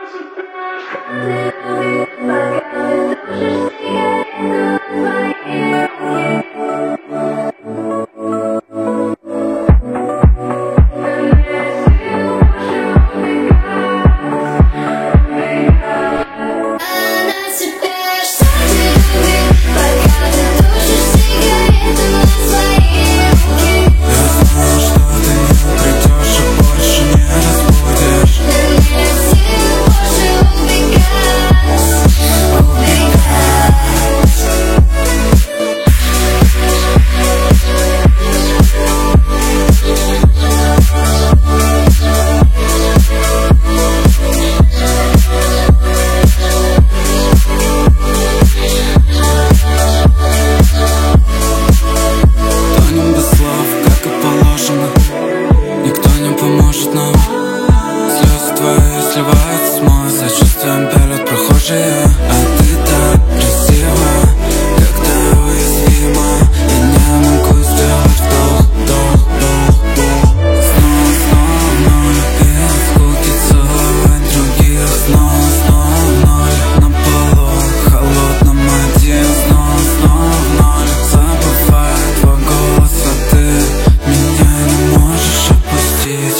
Сливается с мой сочувствием, пялят прохожие. А ты так красива, когда уязвима. Я не могу сделать вдох, вдох, вдох, вдох. Снова, снова ноль, и скуки целовать других. Снова, снова ноль, на полу холодном один. Снова, снова ноль, забывая твой голос, а ты меня не можешь отпустить.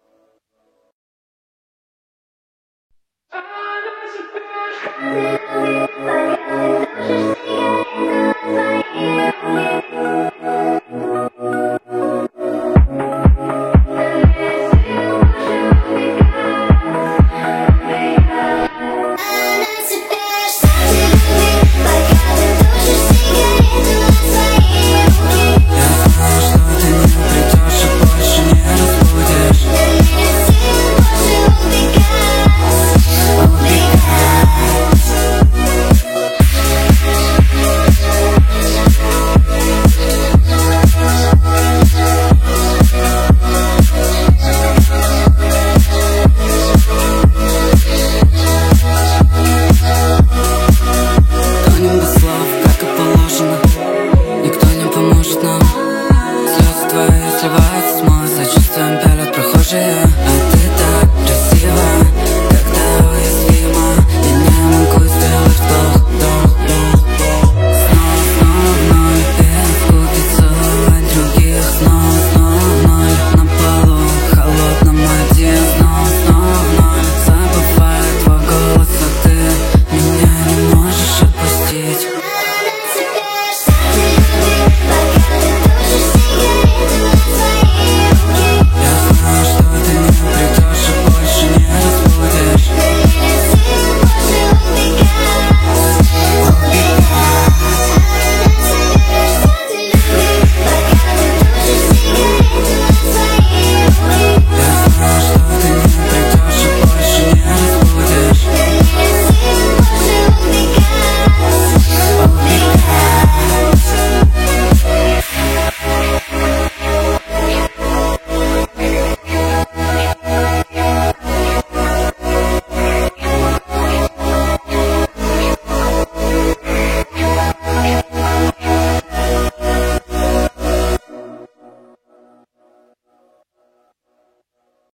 I'm